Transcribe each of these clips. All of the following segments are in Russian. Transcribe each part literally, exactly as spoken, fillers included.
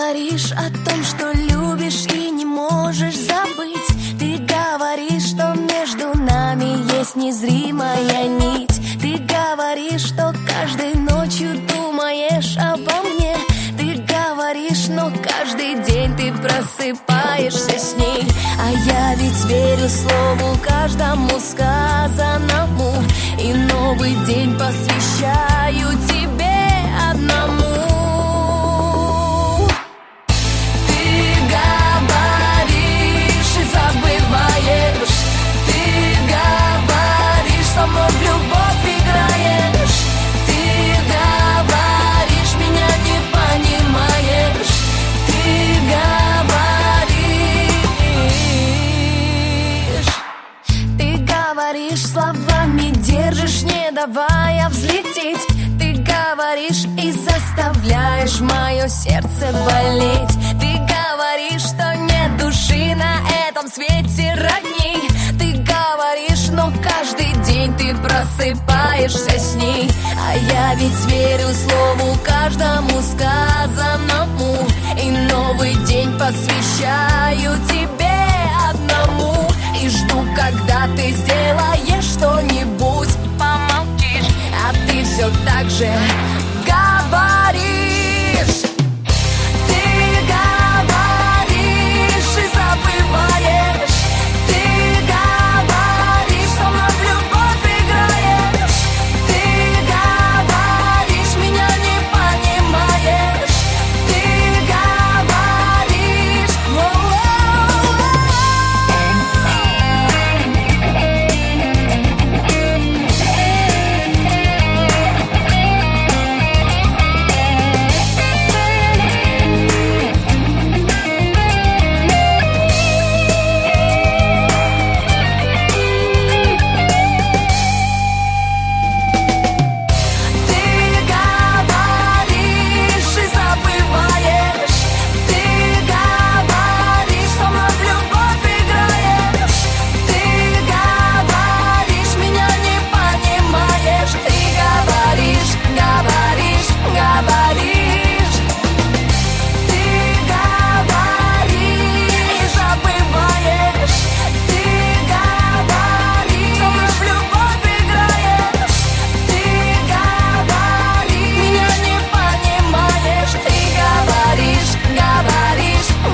говоришь о том, что любишь и не можешь забыть. Ты говоришь, что между нами есть незримая нить. Ты говоришь, что каждой ночью думаешь обо мне. Ты говоришь, но каждый день ты просыпаешься с ней. А я ведь верю слову каждому сказанному, и новый день посвящаю тебе одному. Словами держишь, не давая взлететь. Ты говоришь и заставляешь мое сердце болеть. Ты говоришь, что нет души на этом свете родней. Ты говоришь, но каждый день ты просыпаешься с ней. А я ведь верю слову каждому сказанному, и новый день посвящаю тебе одному. И жду, когда ты сделаешь что-нибудь, помолчишь, а ты все так же говоришь. Ты говоришь и забываешь. Ты говоришь, со мной в любовь играешь. Ты говоришь, меня не понимаешь. Ты говоришь,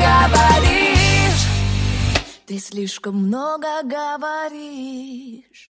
ты слишком много говоришь.